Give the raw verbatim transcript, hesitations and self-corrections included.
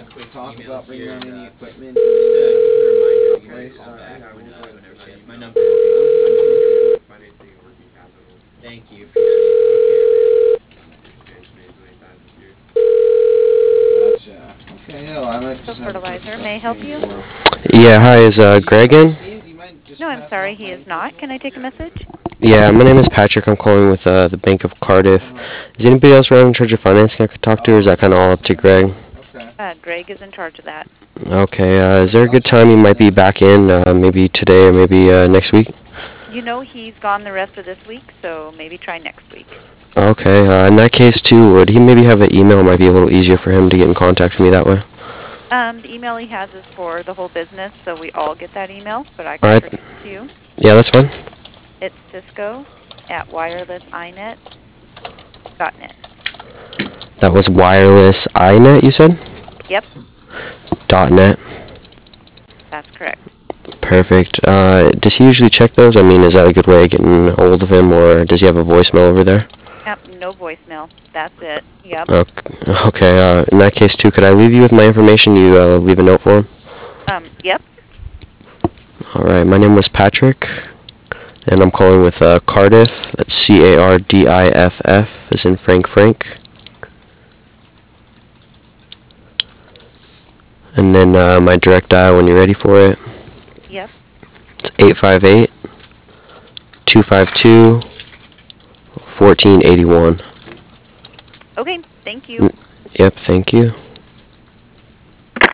quick talk email about bringing here. on And, any uh, equipment. just uh, just a reminder to give me a Okay, call uh, back yeah, when, we'll uh, go ahead whenever and a chance. take My note. number will be on the email. Financing and working capital. Thank you. Appreciate it. Take care, man. Expansion made really times this year. Gotcha. Okay, no, I might So just have a quick fertilizer, may I help training you? for him. Yeah, hi, is uh, Do you, Greg in? Steve, do you mind just No, I'm passing sorry, off he my is not. info to Can him? I take a Yeah, yeah, message? that's fine. Yeah, my name is Patrick. I'm calling with uh, the Bank of Cardiff. Uh-huh. Is anybody else around in charge of financing I could talk to, or is Oh, that kind of all up to gotcha. Greg? Okay. Uh, Greg is in charge of that. Okay, uh, is there a I'll good check time you in might be then. back in, uh, maybe today or maybe uh, next week? You know he's gone the rest of this week, so maybe try next week. Okay, uh, in that case too, would he maybe have an email? Might be a little easier for him to get in contact with me that way. Um, the email he has is for the whole business, so we all get that email, but I can Alright, forward it to you. yeah, that's fine. It's Cisco at wirelessinet dot net. That was wireless inet, you said? Yep, Dot net. that's correct. Perfect. Uh, does he usually check those? I mean, is that a good way of getting hold of him, or does he have a voicemail over there? Yep, no voicemail. That's it. Yep. Okay, okay, uh, in that case too, could I leave you with my information? You uh, leave a note for him? Um, yep. Alright, my name was Patrick, and I'm calling with uh, Cardiff. That's C A R D I F F, as in Frank Frank. And then uh, my direct dial when you're ready for it. Yep. It's eight five eight, two five two, one four eight one. Okay, thank you. Yep, thank you.